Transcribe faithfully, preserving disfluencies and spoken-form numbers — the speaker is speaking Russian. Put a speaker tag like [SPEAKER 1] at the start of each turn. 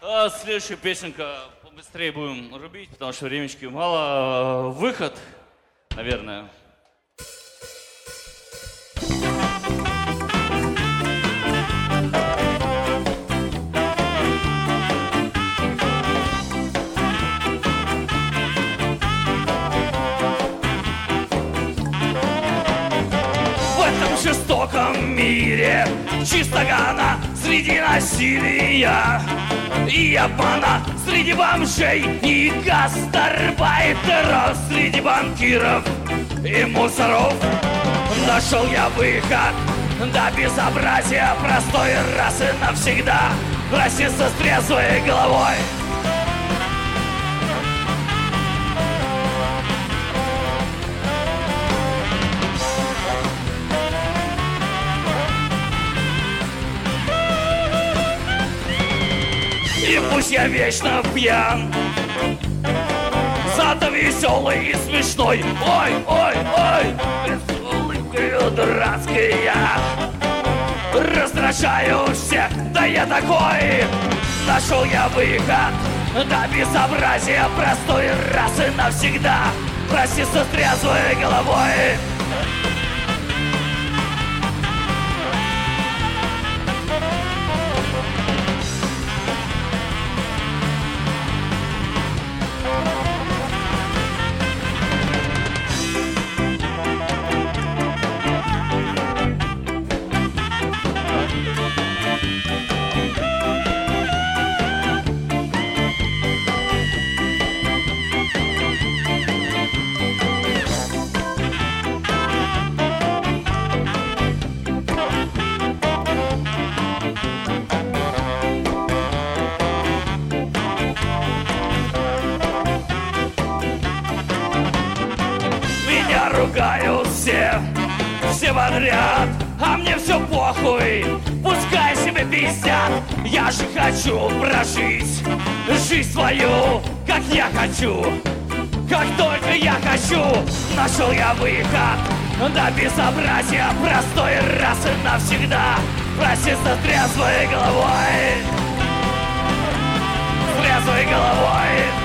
[SPEAKER 1] А следующая песенка побыстрее будем рубить, потому что времечки мало. Выход, наверное. В жестоком мире чистогана среди насилия и обмана, среди бомжей и гастарбайтеров, среди банкиров и мусоров нашел я выход до безобразия простой раз и навсегда проститься с трезвой головой. И пусть я вечно пьян, зато веселый и смешной. Ой, ой, ой, улыбкою дурацкой я раздражаю всех, да я такой. Нашел я выход до безобразия простой раз и навсегда проститься с трезвой головой. Ругают все, все подряд, а мне все похуй, пускай себе пиздят. Я же хочу прожить жизнь свою, как я хочу, как только я хочу. Нашел я выход до безобразия простой раз и навсегда проститься с трезвой головой, с трезвой головой.